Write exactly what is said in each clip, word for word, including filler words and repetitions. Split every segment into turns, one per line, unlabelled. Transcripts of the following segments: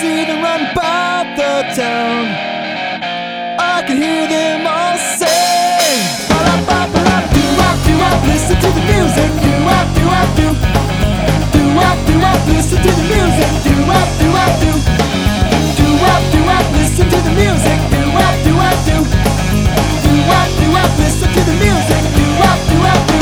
see them run about the town. I can hear them all say, ba-da-ba-ba-da, do-wop, do-wop, listen to the music, do-wop, do-wop, do. Do-wop, do-wop, listen to the music, do-wop, do-wop, do. Do-wop, do-wop, listen to the music, do-wop, do-wop, do. Do-wop, do-wop, listen to the music, do-wop, do-wop, do.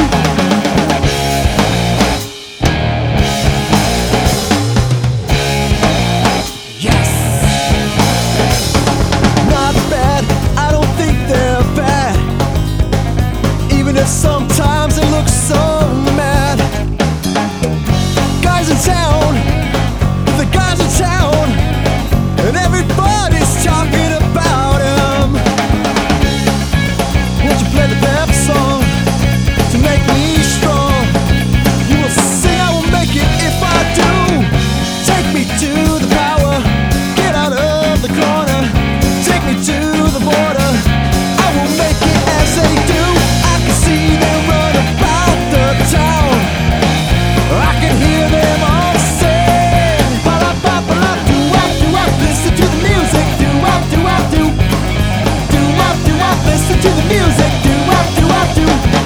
Sometimes it looks so mad. Guys in town, the guys in town, and everybody's talking about him. Won't you play the pep song to make me strong? You will sing, I will make it if I do. Take me to the power, get out of the corner. Take me to the border, I will make it as they do. See them run about the town. I can hear them all say, ba-da-ba-ba-da, do-wop, do-wop, listen to the music, do-wop, do-wop, do. Do-wop, do-wop, listen to the music, do-wop, do-wop, do.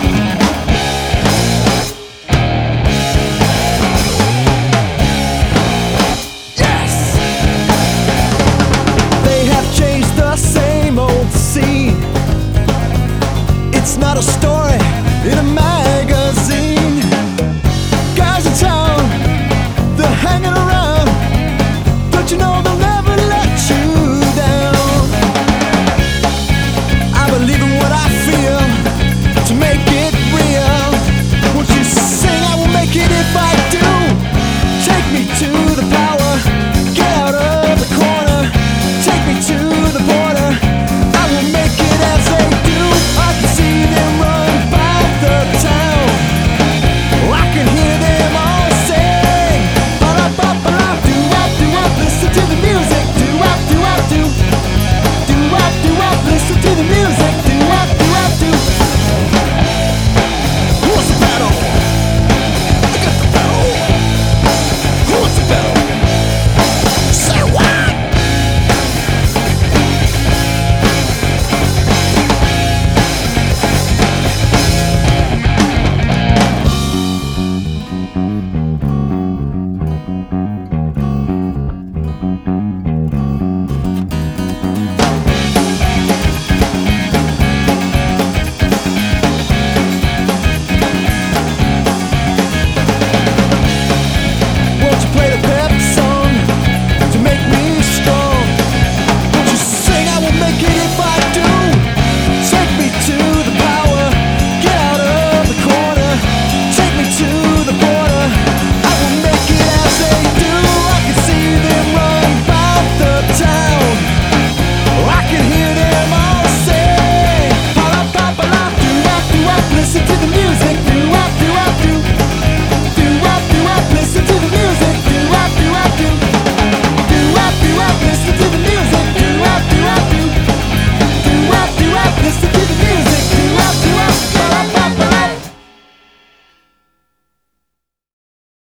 Yes! They have changed the same old scene. It's not a story in a magazine. Guys in town, they're hanging around. Don't you know the name?